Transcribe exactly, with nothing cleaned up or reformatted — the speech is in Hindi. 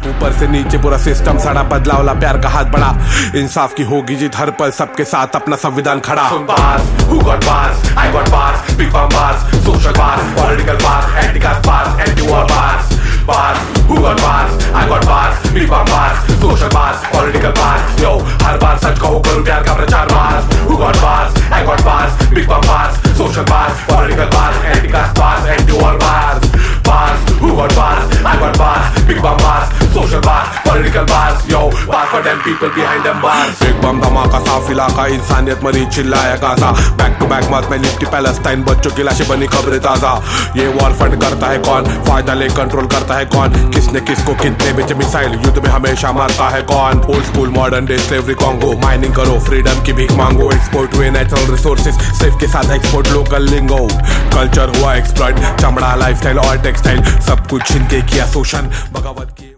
ऊपर से नीचे पूरा सिस्टम सड़ा, बदला वाला प्यार का हाथ बढ़ा, इंसाफ की होगी जीत हर पल, सबके साथ अपना संविधान खड़ा। Bars, who got bars? I got bars, big bang bars, social bars, political bars, anti-caste bars, anti-war bars. Bars, who got bars? I got bars, big bang bars, social bars, political bars. Yo, हर बार सच कहो करूँ प्यार का प्रचार। Bars, who got bars? I got bars, big bang bars, social bars, political bars, anti-caste bars, anti-war bars. Bars, who got bars? I got bars, big bang bars, social bars, political bars. Yo, bars for them people behind them bars. एक बम धमाका साफ इलाका, इंसानियत मरी चिल्लाया गाजा, बैक टू बैक मौत में लिपटी पैलेस्टाइन, बच्चों की लाशें बनी खबरें ताजा। ये वॉर फंड करता है कौन, फायदा ले कंट्रोल करता है कौन, किसने किसको कितने बेचे मिसाइल, युद्ध में हमेशा मारता है कौन। Old school modern day slavery Congo, mining करो फ्रीडम की भीख मांगो, एक्सपोर्ट हुए नेचुरल रिसोर्सेज सिर्फ के साथ एक्सपोर्ट लोकल लिंगो, कल्चर हुआ एक्सप्लॉइट, चमड़ा लाइफस्टाइल और टेक्सटाइल सब कुछ इनके किया शोषण, बगावत की